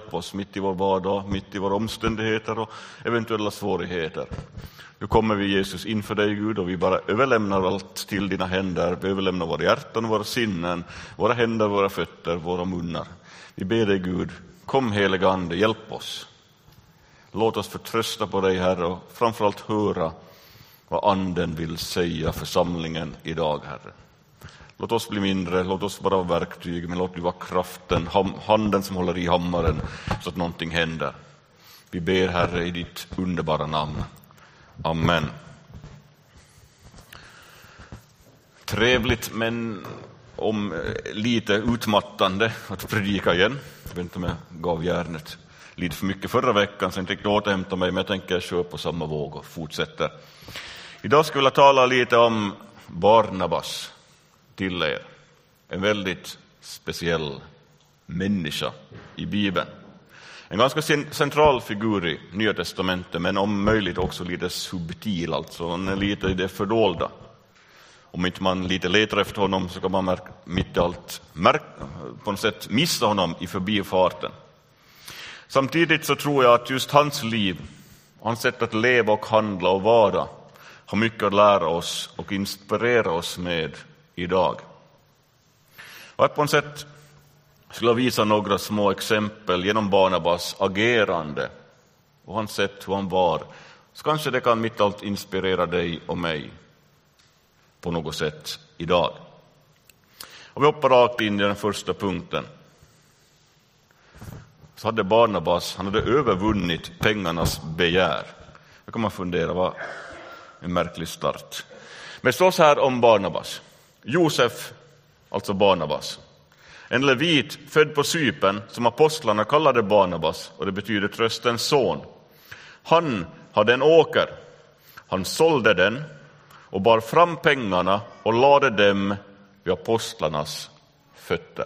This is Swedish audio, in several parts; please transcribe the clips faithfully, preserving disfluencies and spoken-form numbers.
hjälp oss mitt i vår vardag, mitt i våra omständigheter och eventuella svårigheter. Nu kommer vi, Jesus, inför dig, Gud, och vi bara överlämnar allt till dina händer. Vi överlämnar våra hjärtan, våra sinnen, våra händer, våra fötter, våra munnar. Vi ber dig, Gud, kom heliga Ande, hjälp oss. Låt oss förtrösta på dig, Herre, och framförallt höra vad Anden vill säga församlingen idag, Herre. Låt oss bli mindre, låt oss vara verktyg, men låt du vara kraften, handen som håller i hammaren så att någonting händer. Vi ber, Herre, i ditt underbara namn. Amen. Trevligt, men om lite utmattande att predika igen. Jag vet inte om jag gav järnet lite för mycket förra veckan, så jag tänkte återhämta mig, men jag tänker köra på samma våg och fortsätta. Idag skulle jag tala lite om Barnabas till er. En väldigt speciell människa i Bibeln. En ganska central figur i Nya testamentet, men om möjligt också lite subtil, alltså han är lite i det fördolda. Om inte man lite letar efter honom så kan man märka, mitt i allt märka, på något sätt missa honom i förbifarten. Samtidigt så tror jag att just hans liv, hans sätt att leva och handla och vara, har mycket att lära oss och inspirera oss med idag. Och att på något sätt skulle jag visa några små exempel genom Barnabas agerande och hans sätt hur han var, så kanske det kan mitt allt inspirera dig och mig på något sätt idag. Och vi hoppar rakt in i den första punkten. Så hade Barnabas, han hade övervunnit pengarnas begär. Då kan man fundera, vad en märklig start. Men så här om Barnabas. Josef, alltså Barnabas. En levit född på Cypern som apostlarna kallade Barnabas, och det betyder tröstens son. Han hade en åker. Han sålde den och bar fram pengarna och lade dem vid apostlarnas fötter.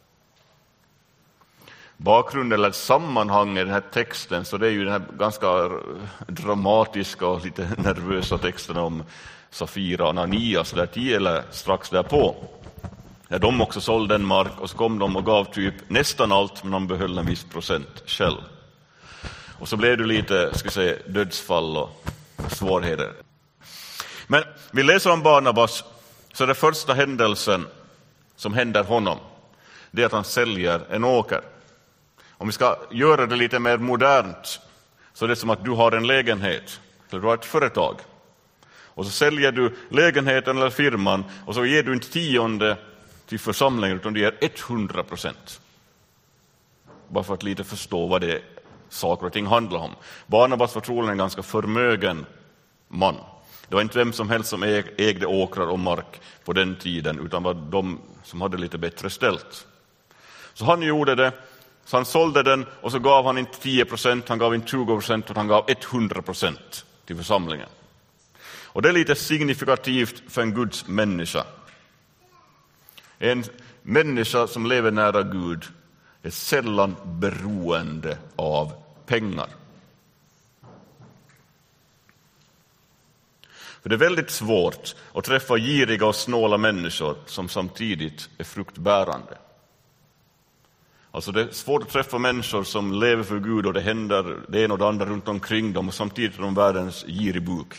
Bakgrunden eller sammanhang i den här texten, så det är ju den här ganska dramatiska och lite nervösa texten om Safira och Ananias där tio eller strax därpå. När de också sålde en mark och så kom de och gav typ nästan allt, men de behöll en viss procent själv. Och så blev det lite, ska jag säga, dödsfall och svårigheter. Men vi läser om Barnabas, så det första händelsen som händer honom, det är att han säljer en åker. Om vi ska göra det lite mer modernt, så är det som att du har en lägenhet, eller du har ett företag. Och så säljer du lägenheten eller firman, och så ger du inte tionde till församlingen, utan du ger hundra procent. Bara för att lite förstå vad det saker och ting handlar om. Barnabas var troligen en ganska förmögen man. Det var inte vem som helst som ägde åkrar och mark på den tiden, utan var de som hade lite bättre ställt. Så han gjorde det, så han sålde den, och så gav han inte tio procent, han gav inte tjugo procent, utan han gav hundra procent till församlingen. Och det är lite signifikativt för en Guds människa. En människa som lever nära Gud är sällan beroende av pengar. För det är väldigt svårt att träffa giriga och snåla människor som samtidigt är fruktbärande. Alltså det är svårt att träffa människor som lever för Gud och det händer det ena och det andra runt omkring dem, och samtidigt är de världens giribuk.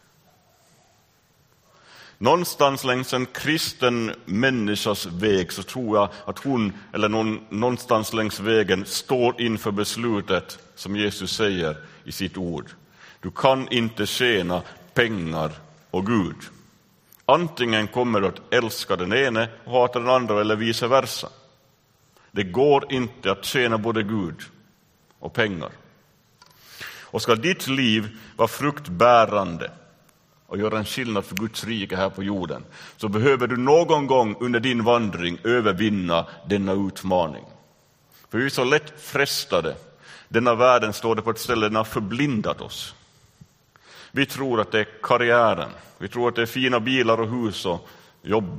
Någonstans längs en kristen människas väg så tror jag att hon, eller någon, någonstans längs vägen, står inför beslutet som Jesus säger i sitt ord. Du kan inte tjäna pengar och Gud. Antingen kommer du att älska den ene och hata den andra, eller vice versa. Det går inte att tjäna både Gud och pengar. Och ska ditt liv vara fruktbärande och göra en skillnad för Guds rike här på jorden, så behöver du någon gång under din vandring övervinna denna utmaning. För vi är så lätt frestade. Denna världen, står det på ett ställe, den har förblindat oss. Vi tror att det är karriären. Vi tror att det är fina bilar och hus och jobb.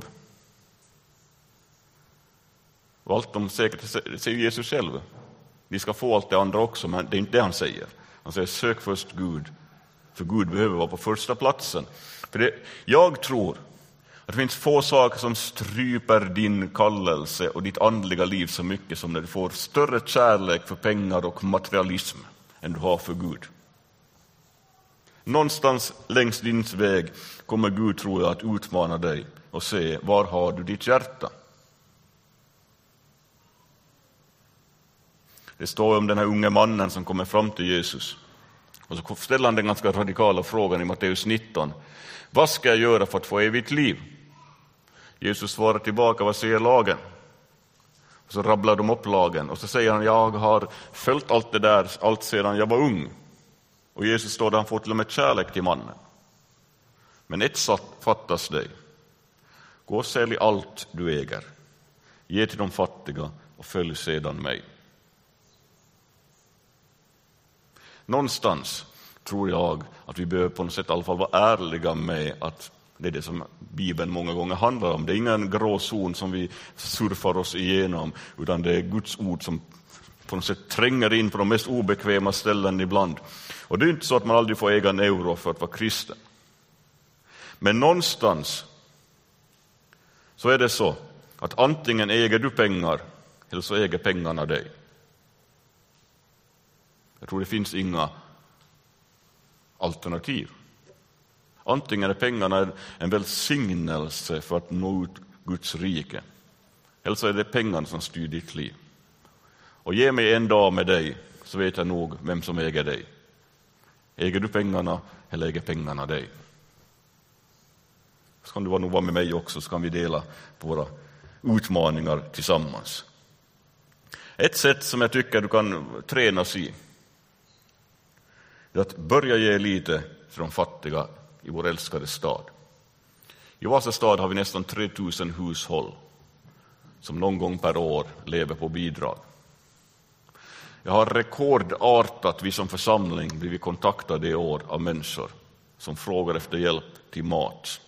Och allt de säkert säger Jesus själv. Vi ska få allt det andra också, men det är inte det han säger. Han säger sök först Gud. För Gud behöver vara på första platsen. För det, jag tror Det finns få saker som stryper din kallelse och ditt andliga liv så mycket som när du får större kärlek för pengar och materialism än du har för Gud. Någonstans längs din väg kommer Gud, tror jag, att utmana dig och se, var har du ditt hjärta? Det står om den här unge mannen som kommer fram till Jesus. Och så ställer han den ganska radikala frågan i Matteus nitton. Vad ska jag göra för att få evigt liv? Jesus svarar tillbaka, vad säger lagen? Och så rabblar de upp lagen. Och så säger han, jag har följt allt det där allt sedan jag var ung. Och Jesus står där, han får till och med kärlek till mannen. Men ett fattas dig. Gå och sälj allt du äger. Ge till de fattiga och följ sedan mig. Någonstans tror jag att vi behöver på något sätt i alla fall vara ärliga med att det är det som Bibeln många gånger handlar om. Det är ingen gråzon som vi surfar oss igenom, utan det är Guds ord som på något sätt tränger in på de mest obekväma ställen ibland. Och det är inte så att man aldrig får äga en euro för att vara kristen. Men någonstans så är det så att antingen äger du pengar eller så äger pengarna dig. Jag tror det finns inga alternativ. Antingen är pengarna en välsignelse för att nå ut Guds rike. Eller så är det pengarna som styr ditt liv. Och ge mig en dag med dig så vet jag nog vem som äger dig. Äger du pengarna eller äger pengarna dig? Så kan du nog vara med mig också, så kan vi dela på våra utmaningar tillsammans. Ett sätt som jag tycker du kan tränas i är att börja ge lite för de fattiga i vår älskade stad. I Vasastad har vi nästan tre tusen hushåll som någon gång per år lever på bidrag. Jag har rekordartat, vi som församling, blivit kontaktade i år av människor som frågar efter hjälp till mat.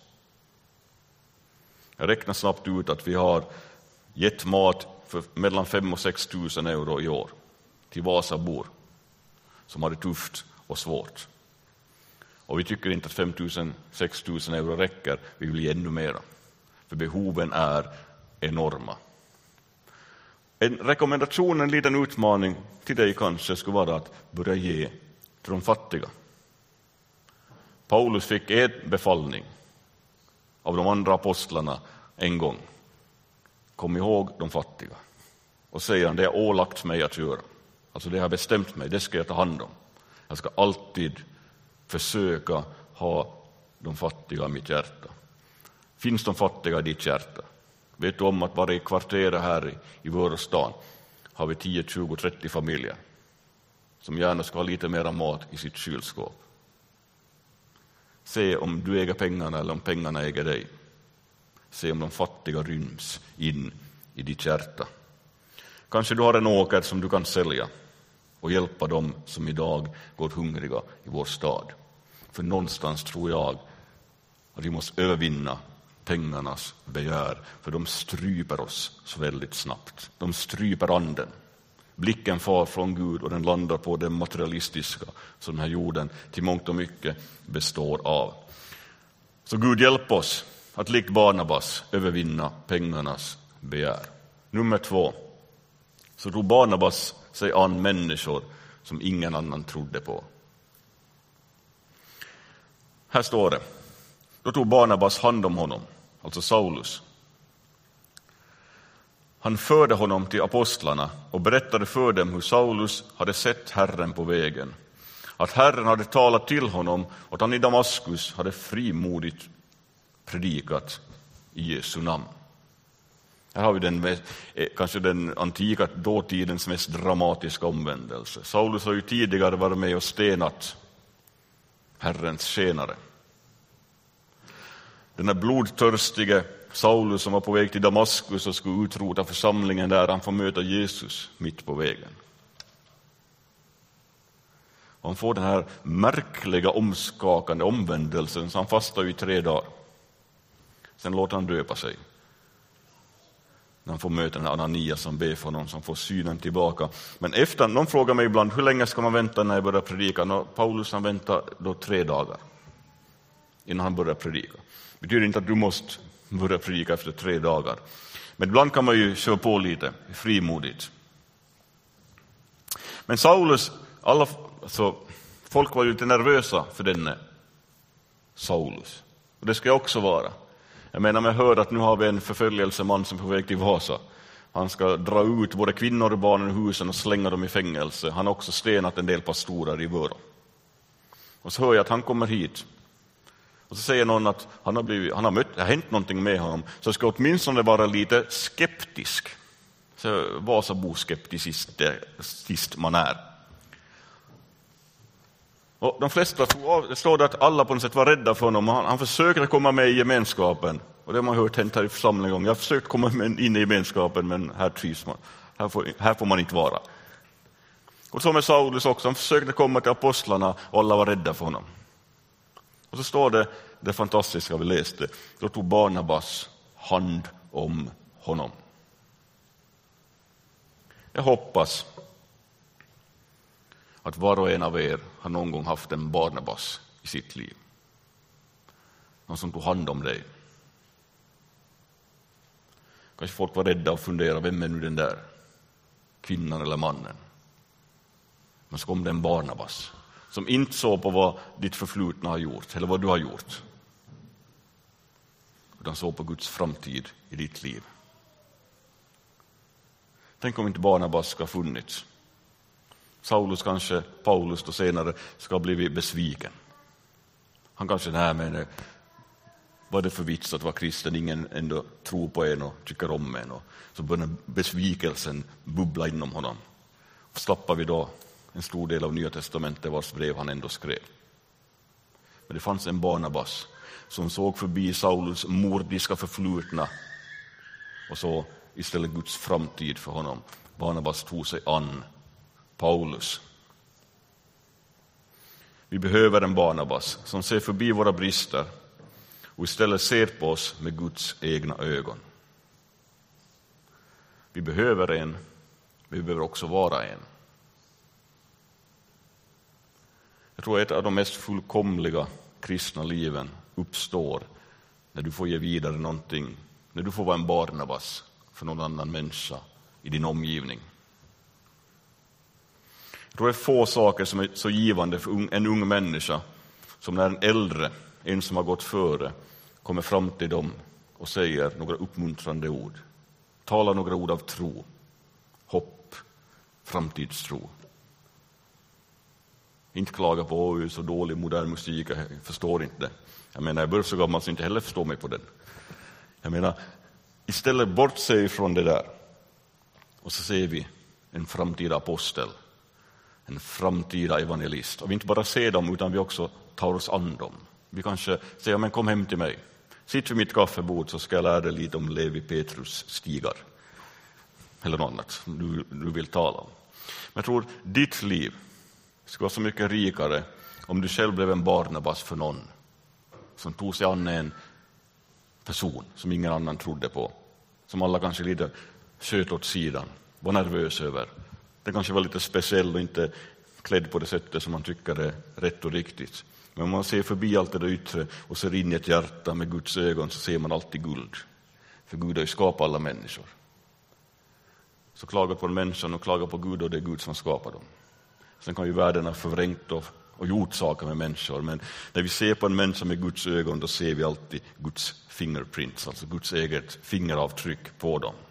Jag räknar snabbt ut att vi har gett mat för mellan fem och sex tusen euro i år till Vasabor som har det tufft och svårt. Och vi tycker inte att fem tusen, sex tusen euro räcker, vi vill ge ännu mera. För behoven är enorma. En rekommendation, en liten utmaning till dig kanske skulle vara att börja ge till de fattiga. Paulus fick en befallning av de andra apostlarna en gång. Kom ihåg de fattiga. Och säger han, det är ålagt mig att göra. Alltså det har bestämt mig, det ska jag ta hand om. Jag ska alltid försöka ha de fattiga i mitt hjärta. Finns de fattiga i ditt hjärta? Vet du om att varje kvarter här i, i vår stan har vi tio, tjugo, trettio familjer som gärna ska ha lite mer mat i sitt kylskåp. Se om du äger pengarna eller om pengarna äger dig. Se om de fattiga ryms in i ditt hjärta. Kanske du har en åker som du kan sälja och hjälpa dem som idag går hungriga i vår stad. För någonstans tror jag att vi måste övervinna pengarnas begär, för de stryper oss så väldigt snabbt. De stryper anden. Blicken far från Gud och den landar på det materialistiska som den här jorden till mångt och mycket består av. Så Gud hjälp oss att likt Barnabas övervinna pengarnas begär. Nummer två. Så tog Barnabas sig an människor som ingen annan trodde på. Här står det. Då tog Barnabas hand om honom, alltså Saulus. Han förde honom till apostlarna och berättade för dem hur Saulus hade sett Herren på vägen. Att Herren hade talat till honom och att han i Damaskus hade frimodigt predikat i Jesu namn. Här har vi den, kanske den antika dåtidens mest dramatiska omvändelse. Saulus har ju tidigare varit med och stenat Herrens tjänare. Den här blodtörstige Saulus som var på väg till Damaskus och skulle utrota församlingen där, han får möta Jesus mitt på vägen. Och han får den här märkliga omskakande omvändelsen, så han fastar i tre dagar. Sen låter han döpa sig. När han får möta den här Ananias som ber för honom, som får synen tillbaka. Men efter, någon frågar mig ibland, hur länge ska man vänta när jag börjar predika? Nå, Paulus han väntar då tre dagar innan han börjar predika. Det betyder inte att du måste börjar predika efter tre dagar. Men ibland kan man ju köra på lite frimodigt. Men Saulus, alla, alltså, folk var ju lite nervösa för denne Saulus. Och det ska jag också vara. Jag menar, jag hör att nu har vi en förföljelseman som är på väg till Vasa. Han ska dra ut både kvinnor och barn ur husen och slänga dem i fängelse. Han har också stenat en del pastorer i Vörå. Och så hör jag att han kommer hit. Och så säger någon att han har, blivit, han har mött, det har hänt någonting med honom. Så jag ska åtminstone vara lite skeptisk. Så Vasabo skeptisk sist man är. Och de flesta det står det att alla på något sätt var rädda för honom. Han, han försöker komma med i gemenskapen. Och det har man hört hänt här i församlingen. Jag har försökt komma med in i gemenskapen, men här trivs man. Här får, här får man inte vara. Och så med Saulus också. Han försökte komma till apostlarna och alla var rädda för honom. Och så står det det fantastiska vi läste. Då tog Barnabas hand om honom. Jag hoppas att var och en av er har någon gång haft en Barnabas i sitt liv. Någon som tog hand om dig. Kanske folk var rädda och funderade, vem är nu den där? Kvinnan eller mannen? Men så kom det en Barnabas som inte såg på vad ditt förflutna har gjort eller vad du har gjort. Utan såg på Guds framtid i ditt liv. Tänk om inte Barnabas ska ha funnits. Saulus, kanske Paulus då senare, ska ha blivit besviken. Han kanske, nej men vad är det för vits att vara kristen? Ingen ändå tror på en och tycker om en. Och så börjar besvikelsen bubbla inom honom. Och slappar vi då en stor del av Nya testamentet vars brev han ändå skrev. Men det fanns en Barnabas som såg förbi Saulus mordiska förflutna och så istället Guds framtid för honom. Barnabas tog sig an Paulus. Vi behöver en Barnabas som ser förbi våra brister och istället ser på oss med Guds egna ögon. Vi behöver en, vi behöver också vara en. Jag tror att ett av de mest fullkomliga kristna liven uppstår när du får ge vidare någonting, när du får vara en Barnabas för någon annan människa i din omgivning. Jag tror det är få saker som är så givande för en ung människa som när en äldre, en som har gått före, kommer fram till dem och säger några uppmuntrande ord. Talar några ord av tro, hopp, framtidstro. Inte klaga på oj, så dålig modern musik, jag förstår inte det. Jag menar, jag börjar så gammal så inte heller förstår mig på den. Jag menar, istället bort sig från det där. Och så ser vi en framtida apostel, en framtida evangelist. Och vi inte bara ser dem utan vi också tar oss an dem. Vi kanske säger, men kom hem till mig. Sitt vid mitt kaffebord så ska jag lära dig lite om Levi Petrus stigar. Eller något annat du, du vill tala om. Men jag tror ditt liv skulle vara så mycket rikare om du själv blev en Barnabas för någon som tog sig an en person som ingen annan trodde på. Som alla kanske lite sköt åt sidan, var nervös över. Den kanske var lite speciell och inte klädd på det sättet som man tycker är rätt och riktigt. Men om man ser förbi allt det där yttre och ser in i ett hjärta med Guds ögon så ser man alltid guld. För Gud har ju skapat alla människor. Så klaga på en människan och klaga på Gud och det är Gud som skapar dem. Sen kan ju världen ha förvrängt och, och gjort saker med människor. Men när vi ser på en människa med Guds ögon då ser vi alltid Guds fingerprints. Alltså Guds eget fingeravtryck på dem.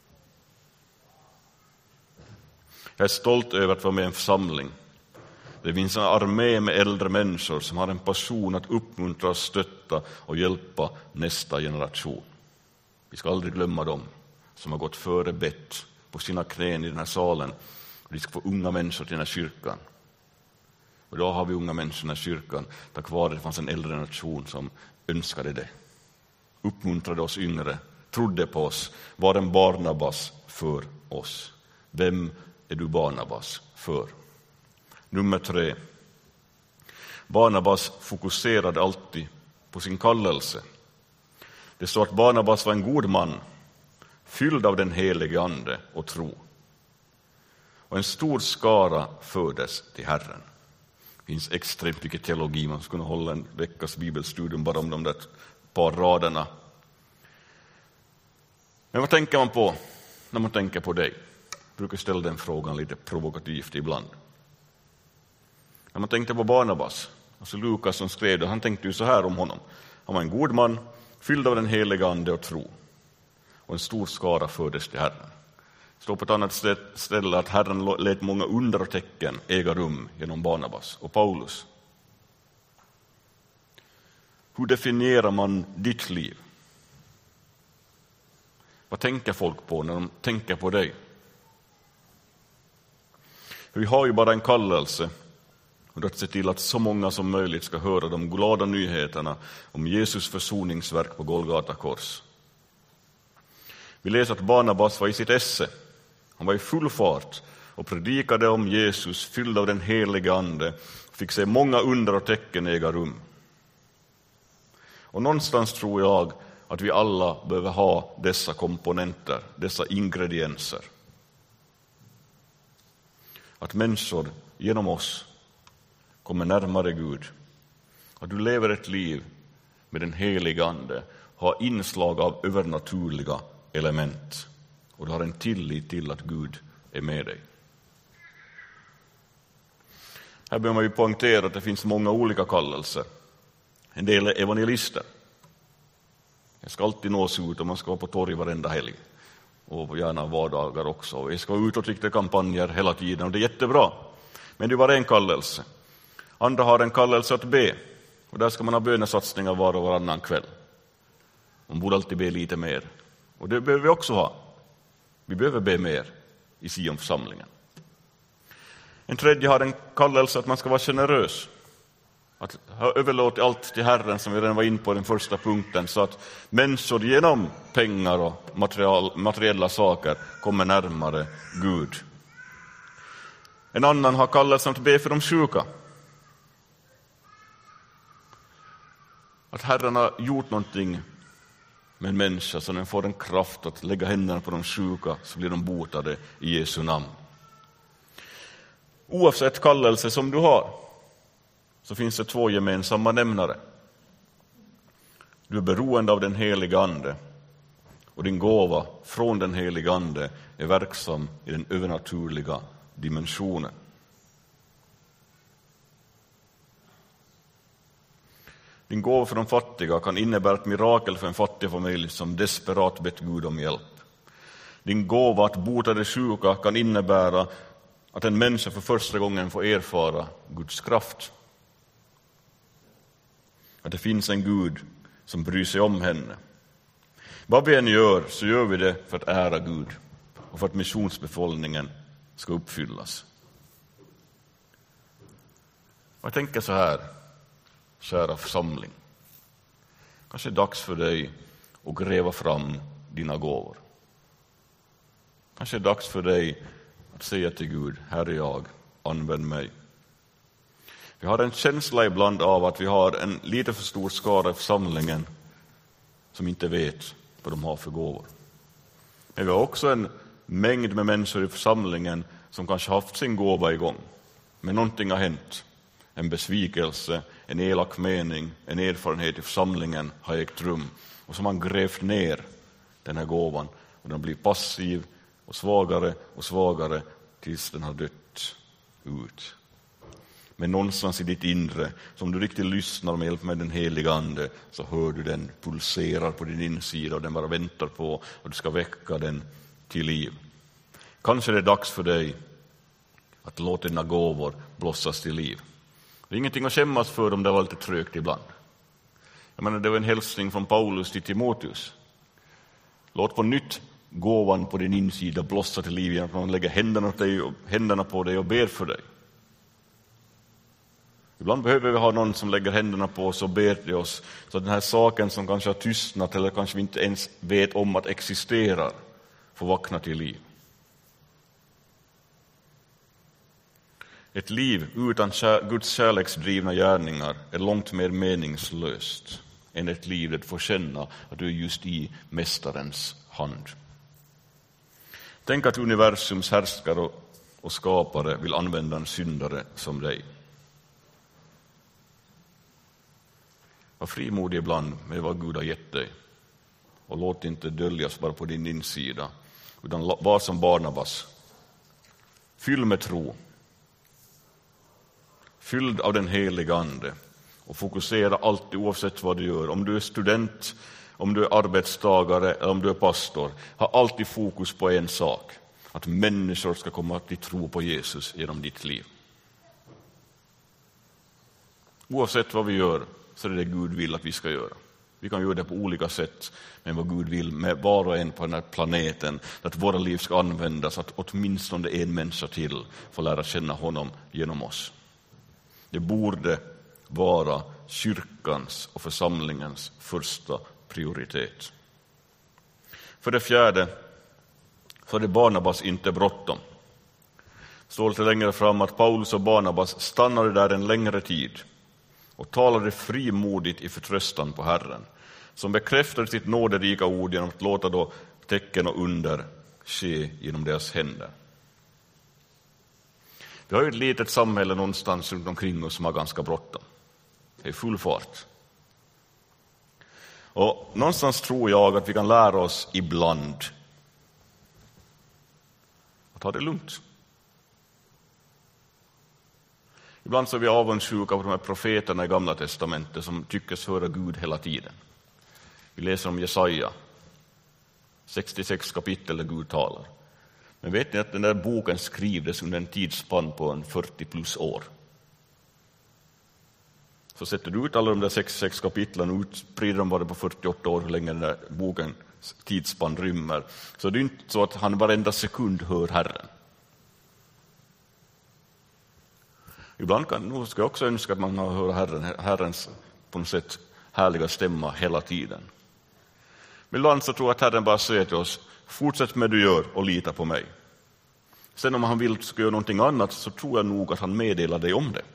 Jag är stolt över att vara med i en församling. Det finns en armé med äldre människor som har en passion att uppmuntra, stötta och hjälpa nästa generation. Vi ska aldrig glömma dem som har gått före bett på sina knän i den här salen. Vi ska få unga människor till den här kyrkan. Och då har vi unga människor i den här kyrkan tack vare att det fanns en äldre nation som önskade det. Uppmuntrade oss yngre, trodde på oss, var en Barnabas för oss. Vem är du Barnabas för? Nummer tre. Barnabas fokuserade alltid på sin kallelse. Det står att Barnabas var en god man, fylld av den helige ande och tro. Och en stor skara fördes till Herren. Det finns extremt mycket teologi. Man skulle kunna hålla en veckas bibelstudium bara om de där par raderna. Men vad tänker man på när man tänker på dig? Jag brukar ställa den frågan lite provokativt ibland. När man tänkte på Barnabas, alltså Lukas som skrev det, han tänkte ju så här om honom. Han var en god man, fylld av den heliga ande och tro. Och en stor skara fördes till Herren. Det står på ett annat ställe att Herren lät många under och tecken äga rum genom Barnabas och Paulus. Hur definierar man ditt liv? Vad tänker folk på när de tänker på dig? För vi har ju bara en kallelse att se till att så många som möjligt ska höra de glada nyheterna om Jesus försoningsverk på Golgata kors. Vi läser att Barnabas var i sitt esse. Han var i full fart och predikade om Jesus, fylld av den heliga ande, och fick se många under och tecken äga rum. Och någonstans tror jag att vi alla behöver ha dessa komponenter, dessa ingredienser. Att människor genom oss kommer närmare Gud. Att du lever ett liv med den heliga ande, har inslag av övernaturliga element. Och du har en tillit till att Gud är med dig. Här behöver man ju poängtera att det finns många olika kallelser. En del är evangelister. Jag ska alltid nås ut och man ska vara på torg varenda helg. Och gärna vardagar också. Vi ska ut och rikta kampanjer hela tiden och det är jättebra. Men det är bara en kallelse. Andra har en kallelse att be. Och där ska man ha bönesatsningar var och varannan kväll. Man borde alltid be lite mer. Och det behöver vi också ha. Vi behöver be mer i Sionförsamlingen. En tredje har en kallelse att man ska vara generös. Att överlåta allt till Herren, som vi redan var in på den första punkten, så att människor genom pengar och material, materiella saker kommer närmare Gud. En annan har kallelsen att be för de sjuka. Att Herren har gjort någonting med en människa så den får en kraft att lägga händerna på de sjuka, så blir de botade i Jesu namn. Oavsett kallelse som du har så finns det två gemensamma nämnare. Du är beroende av den heliga ande och din gåva från den heliga ande är verksam i den övernaturliga dimensionen. Din gåva för de fattiga kan innebära ett mirakel för en fattig familj som desperat bett Gud om hjälp. Din gåva att bota de sjuka kan innebära att en människa för första gången får erfara Guds kraft. Att det finns en Gud som bryr sig om henne. Vad vi än gör så gör vi det för att ära Gud och för att missionsbefallningen ska uppfyllas. Jag tänker så här, kära församling. Kanske är det dags för dig att gräva fram dina gåvor. Kanske är det dags för dig att säga till Gud, här är jag, använd mig. Vi har en känsla ibland av att vi har en lite för stor skara i församlingen som inte vet vad de har för gåvor. Men vi har också en mängd med människor i församlingen som kanske har haft sin gåva igång. Men någonting har hänt. En besvikelse, en elak mening, en erfarenhet i församlingen har ägt rum. Och så har man grävt ner den här gåvan. Och den blir passiv och svagare och svagare tills den har dött ut. Men någonstans i ditt inre, som du riktigt lyssnar med hjälp med den heliga ande, så hör du den pulserar på din insida och den bara väntar på att du ska väcka den till liv. Kanske det är dags för dig att låta dina gåvor blossas till liv. Det är ingenting att skämmas för om det var lite trögt ibland. Jag menar, det var en hälsning från Paulus till Timoteus. Låt på nytt gåvan på din insida blossa till liv genom att man lägger händerna på dig och, händerna på dig och ber för dig. Ibland behöver vi ha någon som lägger händerna på oss och ber till oss, så att den här saken som kanske har tystnat eller kanske vi inte ens vet om att existerar får vakna till liv. Ett liv utan kär, Guds kärleksdrivna gärningar är långt mer meningslöst än ett liv där du får känna att du är just i mästarens hand. Tänk att universums härskare och, och skapare vill använda en syndare som dig. Var frimodig ibland med vad Gud har gett dig. Och låt inte döljas bara på din insida, utan var som Barnabas. Fyll med tro. Fylld av den heliga ande. Och fokusera alltid oavsett vad du gör. Om du är student, om du är arbetstagare eller om du är pastor. Ha alltid fokus på en sak. Att människor ska komma till tro på Jesus genom ditt liv. Oavsett vad vi gör så är det Gud vill att vi ska göra. Vi kan göra det på olika sätt, men vad Gud vill med var och en på den här planeten, att våra liv ska användas, att åtminstone en människa till får lära känna honom genom oss. Det borde vara kyrkans och församlingens första prioritet. För det fjärde så är det Barnabas inte bråttom. Står lite längre fram att Paulus och Barnabas stannade där en längre tid och talade frimodigt i förtröstan på Herren, som bekräftade sitt nåderika ord genom att låta då tecken och under ske genom deras händer. Vi har ju ett litet samhälle någonstans runt omkring oss som har ganska bråttom. Det är full fart. Och någonstans tror jag att vi kan lära oss ibland att ta det lugnt. Ibland så är vi avundsjuka på de här profeterna i Gamla testamentet som tycks höra Gud hela tiden. Vi läser om Jesaja, sextiosex kapitel där Gud talar. Men vet ni att den där boken skrivdes under en tidsspann på en fyrtio plus år? Så sätter du ut alla de där sextiosex kapitlen och utsprider dem bara på fyrtioåtta år hur länge den där boken tidsspann rymmer. Så det är inte så att han varenda sekund hör Herren. Ibland kan, nu ska jag också önska att man hör Herren, Herrens på något sätt härliga stämma hela tiden. Men ibland så tror jag att Herren bara säger till oss, fortsätt med det du gör och lita på mig. Sen om han vill ska göra någonting annat så tror jag nog att han meddelar dig om det.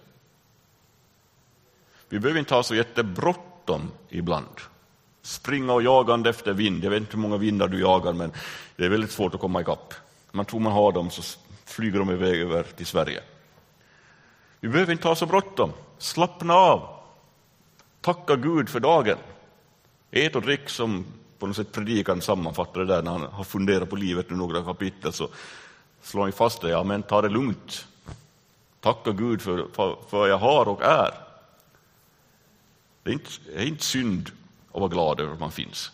Vi behöver inte ha så jättebråttom ibland. Springa och jagande efter vind. Jag vet inte hur många vindar du jagar, men det är väldigt svårt att komma ikapp. Man tror man har dem så flyger de iväg över till Sverige. Vi behöver inte ha så bråttom. Slappna av. Tacka Gud för dagen. Ät och drick, som på något sätt predikan sammanfattar det där när han har funderat på livet i några kapitel, så slår han fast det. Ja, men ta det lugnt. Tacka Gud för, för, för vad jag har och är. Det är inte, det är inte synd att vara glad över att man finns.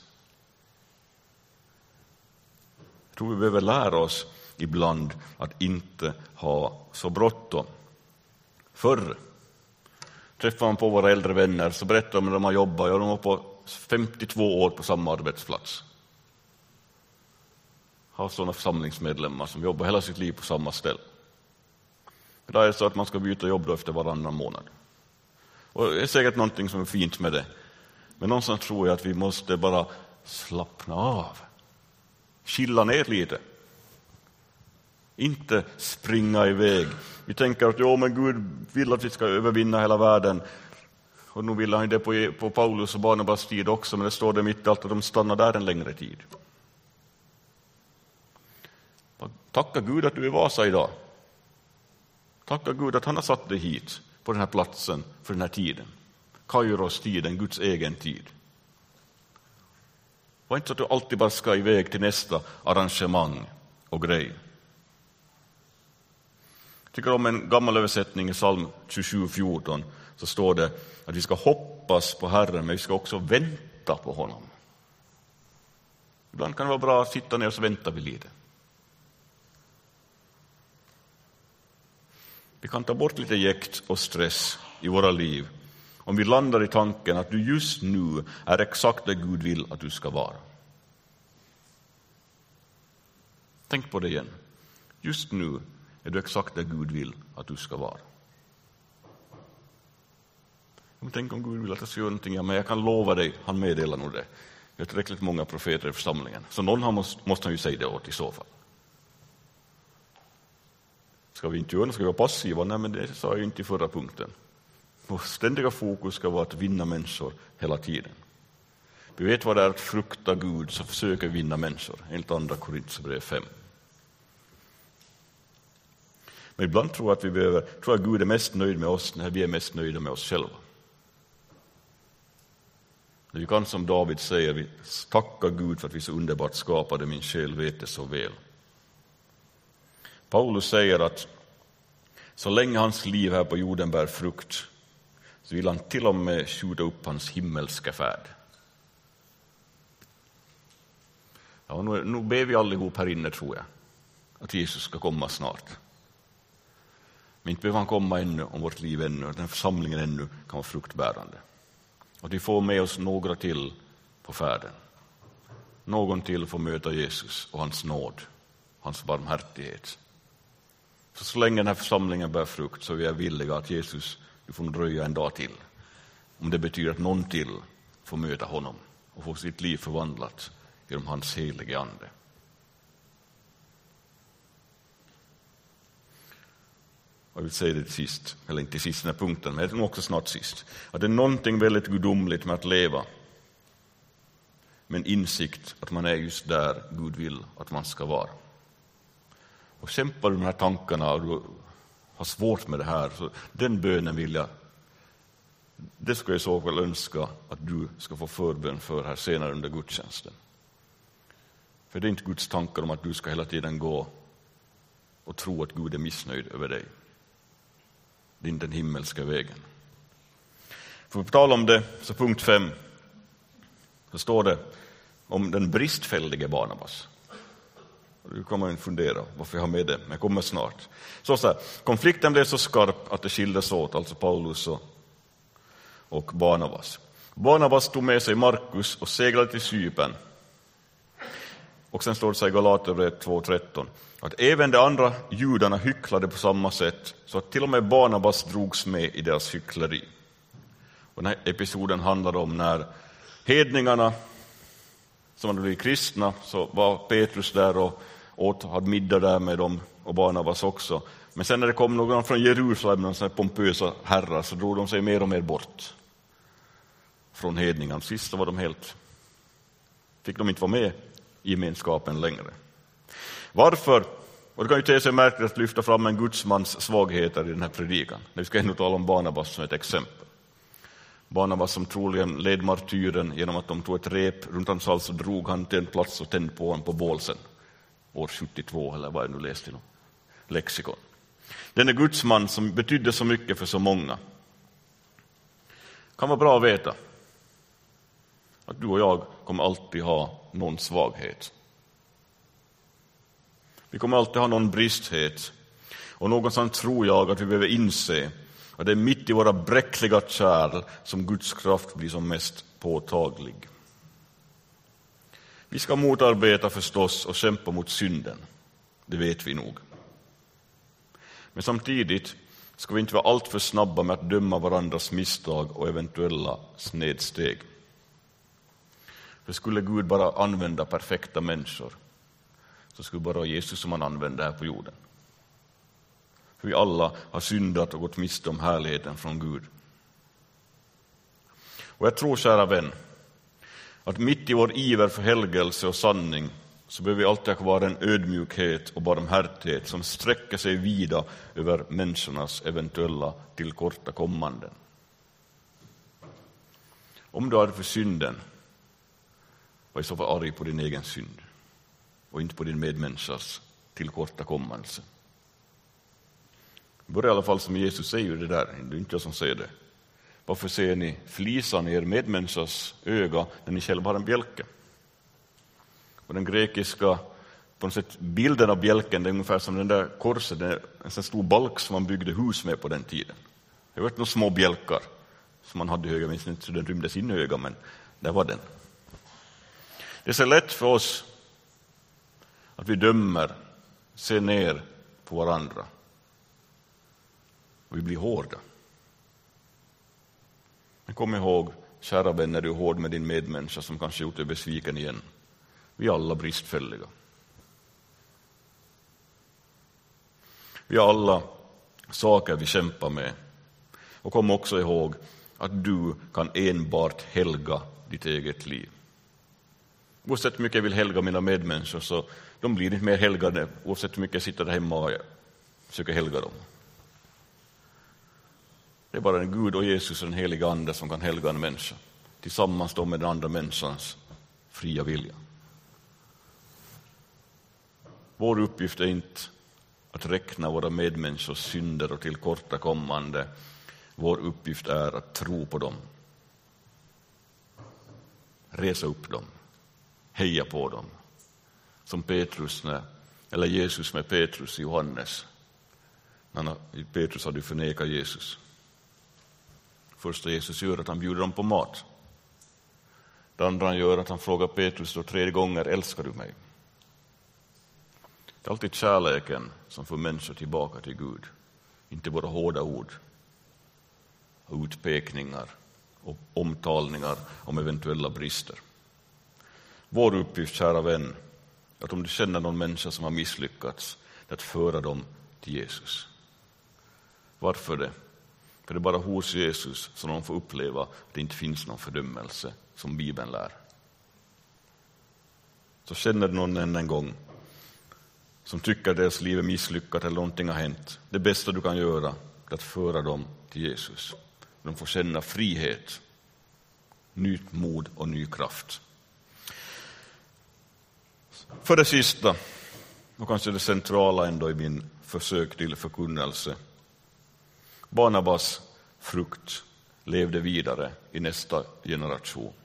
Jag tror vi behöver lära oss ibland att inte ha så bråttom. Förr träffade man på våra äldre vänner så berättade de när de har jobbat. Ja, de var på femtiotvå år på samma arbetsplats. Har sådana församlingsmedlemmar som jobbar hela sitt liv på samma ställe. Idag är det så att man ska byta jobb då efter varannan månad. Och det är säkert någonting som är fint med det. Men någonstans tror jag att vi måste bara slappna av. Chilla ner lite. Inte springa iväg. Vi tänker att ja, men Gud vill att vi ska övervinna hela världen. Och nu vill han det på, på Paulus och Barnabas tid också. Men det står det mitt i allt att de stannar där en längre tid. Tacka Gud att du är i Vasa idag. Tacka Gud att han har satt dig hit på den här platsen för den här tiden. Kairos tiden, Guds egen tid. Var inte så att du alltid bara ska iväg till nästa arrangemang och grej. Jag tycker om en gammal översättning i psalm tjugosju fjorton, så står det att vi ska hoppas på Herren, men vi ska också vänta på honom. Ibland kan det vara bra att sitta ner och så väntar vi lite. Vi kan ta bort lite jäkt och stress i våra liv om vi landar i tanken att du just nu är exakt där Gud vill att du ska vara. Tänk på det igen. Just nu är du exakt där Gud vill att du ska vara. Men tänk om Gud vill att jag ska göra någonting, ja, men jag kan lova dig, han meddelar nog det. Jag har tillräckligt många profeter i församlingen. Så någon har måste, måste han ju säga det åt i så fall. Ska vi inte göra det? Ska vi vara passiva? Nej, men det sa jag ju inte i förra punkten. Vår ständiga fokus ska vara att vinna människor hela tiden. Vi vet vad det är att frukta Gud, så försöker vi vinna människor. Enligt andra Korinthierbrev fem. Men ibland tror jag att vi behöver, tror jag Gud är mest nöjd med oss när vi är mest nöjda med oss själva. Vi kan som David säger, vi tackar Gud för att vi så underbart skapade, min själ vet det så väl. Paulus säger att så länge hans liv här på jorden bär frukt så vill han till och med skjuta upp hans himmelska färd. Ja, nu, nu ber vi allihop här inne, tror jag, att Jesus ska komma snart. Men inte behöver han komma ännu om vårt liv ännu, den församlingen ännu kan vara fruktbärande. Och vi får med oss några till på färden. Någon till får möta Jesus och hans nåd, hans barmhärtighet. Så så länge den här församlingen bär frukt så är vi villiga att Jesus, du får dröja en dag till. Om det betyder att någon till får möta honom och få sitt liv förvandlat genom hans helige ande. Jag vill säga det till sist, eller inte till sist den här punkten, men också snart sist. Att det är någonting väldigt gudomligt med att leva. Men insikt att man är just där Gud vill att man ska vara. Och kämpar du med de här tankarna och du har svårt med det här, så den bönen vill jag, det ska jag i så fall önska att du ska få förbön för här senare under gudstjänsten. För det är inte Guds tankar om att du ska hela tiden gå och tro att Gud är missnöjd över dig. Det är inte den himmelska vägen. För att tala om det, så punkt fem, så står det om den bristfällige Barnabas. Du kommer att fundera varför jag har med det, men jag kommer snart. Så, så här, konflikten blev så skarp att det skildes åt, alltså Paulus och, och Barnabas. Barnabas tog med sig Markus och seglade till Cypern. Och sen står det så i Galaterbrevet två tretton att även de andra judarna hycklade på samma sätt, så att till och med Barnabas drogs med i deras hyckleri. Och den här episoden handlar om när hedningarna som hade blivit kristna, så var Petrus där och åt, hade middag där med dem och Barnabas också. Men sen när det kom någon från Jerusalem, någon sån här pompösa herrar, så drog de sig mer och mer bort från hedningarna. Sist så var de helt, fick de inte vara med i gemenskapen längre. Varför? Och det kan ju te sig märkligt att lyfta fram en gudsmans svagheter i den här predikan. Vi ska ändå tala om Barnabas som ett exempel. Barnabas som troligen led martyren genom att de tog ett rep runt hans hals och drog han till en plats och tände på honom på bålsen. År sjuttiotvå, eller vad jag nu läste i lexikon. Den är gudsman som betydde så mycket för så många. Kan vara bra att veta att du och jag kommer alltid ha någon svaghet. Vi kommer alltid ha någon bristhet. Och någonstans tror jag att vi behöver inse att det är mitt i våra bräckliga kärl som Guds kraft blir som mest påtaglig. Vi ska motarbeta förstås och kämpa mot synden. Det vet vi nog. Men samtidigt ska vi inte vara allt för snabba med att döma varandras misstag och eventuella snedsteg. För skulle Gud bara använda perfekta människor, så skulle bara Jesus som han använder här på jorden. För vi alla har syndat och gått miste om härligheten från Gud. Och jag tror, kära vän, att mitt i vår iver för helgelse och sanning så behöver vi alltid ha kvar en ödmjukhet och barmhärtighet som sträcker sig vida över människornas eventuella tillkortakommanden. Om du är för synden, var i så fall arg på din egen synd och inte på din medmänniskas tillkortakommelse. Börja i alla fall som Jesus säger det där, det är inte jag som säger det. Varför ser ni flisan i er medmänniskas öga när ni själva har en bjälke? Och den grekiska på något sätt, bilden av bjälken, det är ungefär som den där korset, det är en sån stor balk som man byggde hus med på den tiden. Det var några små bjälkar som man hade i ögat, minst inte så den rymde sin öga, men där var den. Det är så lätt för oss att vi dömer, ser ner på varandra. Och vi blir hårda. Men kom ihåg, kära vänner, du är hård med din medmänniska som kanske gjort dig besviken igen. Vi är alla bristfälliga. Vi har alla saker vi kämpar med. Och kom också ihåg att du kan enbart helga ditt eget liv. Oavsett hur mycket jag vill helga mina medmänniskor, så de blir inte mer helgade oavsett hur mycket jag sitter där hemma och försöker helga dem. Det är bara en Gud och Jesus och den heliga ande som kan helga en människa. tillsammans då med den andra människans fria vilja. Vår uppgift är inte att räkna våra medmänniskors synder och tillkortakommande. Vår uppgift är att tro på dem. Resa upp dem. Heja på dem. Som Petrus, när, eller Jesus med Petrus och Johannes. När Petrus hade förnekat Jesus. Första Jesus gör att han bjuder dem på mat. Det andra han gör att han frågar Petrus då tre gånger: älskar du mig? Det är alltid kärleken som får människor tillbaka till Gud. Inte bara hårda ord, utpekningar och omtalningar om eventuella brister. Vår uppgift, kära vän, är att om du känner någon människa som har misslyckats, att föra dem till Jesus. Varför det? För det är bara hos Jesus som de får uppleva att det inte finns någon fördömelse som Bibeln lär. Så känner du någon än en gång som tycker att deras liv är misslyckat eller någonting har hänt. Det bästa du kan göra är att föra dem till Jesus. De får känna frihet, nytt mod och ny kraft. För det sista, och kanske det centrala ändå i min försök till förkunnelse. Barnabas frukt levde vidare i nästa generation.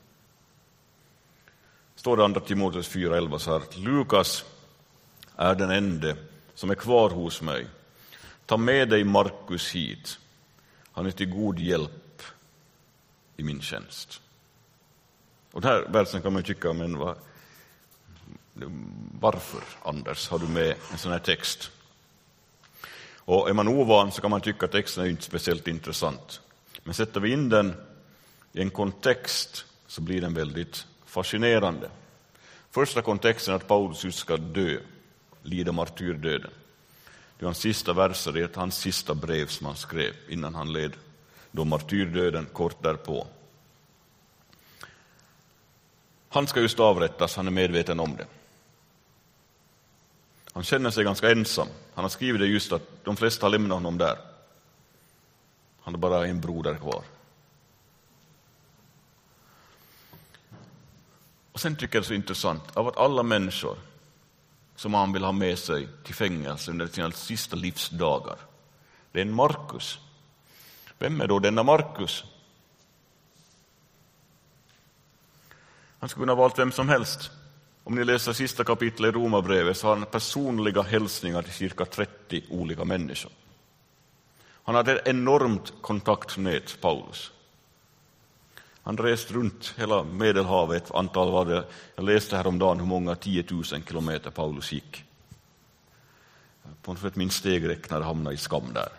Står det andra Timoteus fyra elva så här: Lukas är den enda som är kvar hos mig. Ta med dig Markus hit. Han är till god hjälp i min tjänst. Och den här versen kan man tycka, men vad, varför, Anders, har du med en sån här text? Och är man ovan så kan man tycka att texten är inte speciellt intressant. Men sätter vi in den i en kontext så blir den väldigt fascinerande. Första kontexten är att Paulus ska dö, lida martyrdöden. Det var hans sista verser i ett hans sista brev som han skrev innan han led då martyrdöden kort därpå. Han ska just avrättas, han är medveten om det. Han känner sig ganska ensam. Han har skrivit det just att de flesta har lämnat honom där. Han har bara en broder kvar. Och sen tycker jag det är så intressant av att alla människor som han vill ha med sig till fängelse under sina sista livsdagar, det är en Markus. Vem är då denna Markus? Han skulle kunna ha valt vem som helst. Om ni läser sista kapitlet i Romarbrevet så har han personliga hälsningar till cirka trettio olika människor. Han hade ett enormt kontaktnät, Paulus. Han reste runt hela Medelhavet, antal var det. Jag läste häromdagen hur många tiotusen kilometer Paulus gick. På något sätt min stegräknare hamnade i skam där.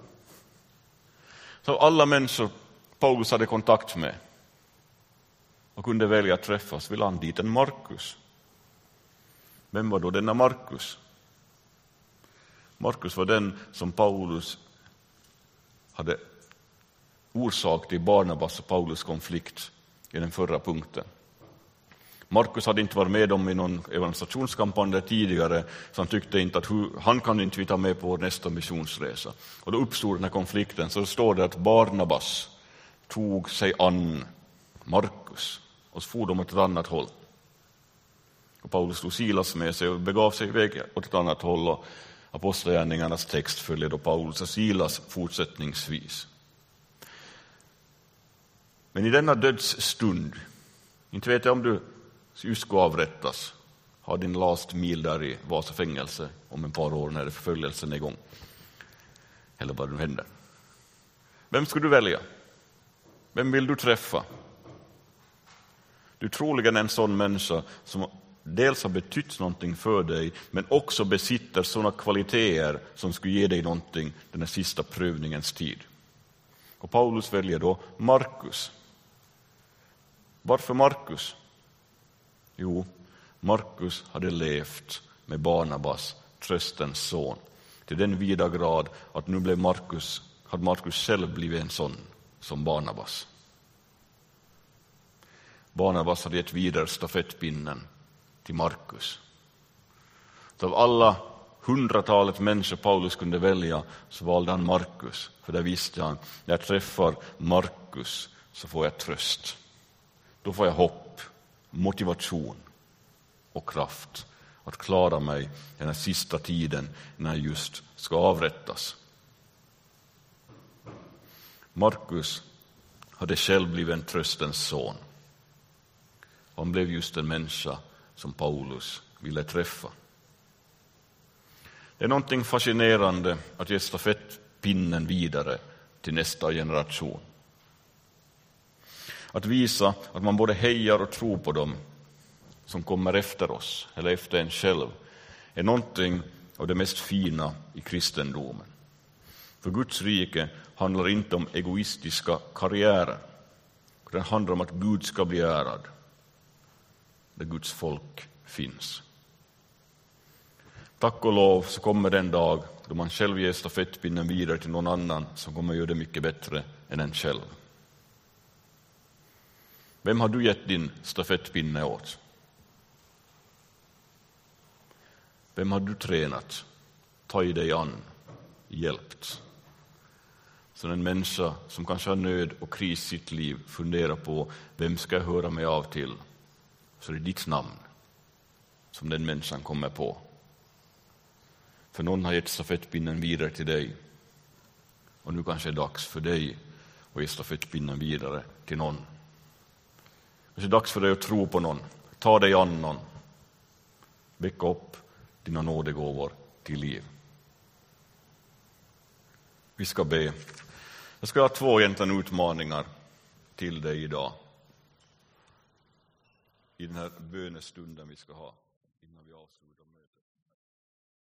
Så alla människor Paulus hade kontakt med och kunde välja att träffas, ville han dit en Markus. Vem var då denna Markus? Markus var den som Paulus hade orsak till Barnabas och Paulus konflikt i den förra punkten. Markus hade inte varit med om i någon evangelisationskampanj tidigare, så han tyckte inte att hur, han kan inte vi ta med på vår nästa missionsresa. Och då uppstod den här konflikten. Så står det att Barnabas tog sig an Markus och så for de åt ett annat håll. Och Paulus tog Silas med sig och begav sig iväg åt ett annat håll, och apostlagärningarnas text följer då Paulus och Silas fortsättningsvis. Men i denna dödsstund, inte vet jag om du just ska avrättas, har din last mil där i Vasa fängelse om ett par år när det förföljelsen är igång. Eller vad det nu händer. Vem ska du välja? Vem vill du träffa? Du är troligen en sån människa som dels har betytt någonting för dig, men också besitter sådana kvaliteter som skulle ge dig någonting den här sista prövningens tid. Och Paulus väljer då Markus. Varför Markus? Jo, Markus hade levt med Barnabas, tröstens son, till den vida grad att nu blev Markus, hade Markus själv blivit en sån som Barnabas. Barnabas hade gett vidare stafettpinnen till Markus. Så av alla hundratalet människor Paulus kunde välja så valde han Markus. För där visste han, när jag träffar Markus så får jag tröst. Då får jag hopp, motivation och kraft att klara mig den här sista tiden när just ska avrättas. Markus hade själv blivit en tröstens son. Han blev just en människa som Paulus ville träffa. Det är någonting fascinerande att ge stafettpinnen vidare till nästa generation. Att visa att man både hejar och tror på dem som kommer efter oss eller efter en själv är någonting av det mest fina i kristendomen. För Guds rike handlar inte om egoistiska karriärer. Det handlar om att Gud ska bli ärad där Guds folk finns. Tack och lov så kommer den dag då man själv ger stafettpinnen vidare till någon annan som kommer göra det mycket bättre än en själv. Vem har du gett din stafettpinne åt? Vem har du tränat, tagit dig an, hjälpt? Så en människa som kanske har nöd och kris i sitt liv funderar på vem ska jag höra mig av till? Så det är ditt namn som den människan kommer på. För någon har gett stafettpinnen vidare till dig. Och nu kanske det är dags för dig att ge stafettpinnen vidare till någon. Det är dags för dig att tro på någon. Ta dig an någon. Väcka upp dina nådegåvor till liv. Vi ska be. Jag ska ha två egentligen utmaningar till dig idag. I den här bönestunden vi ska ha innan vi avslutar.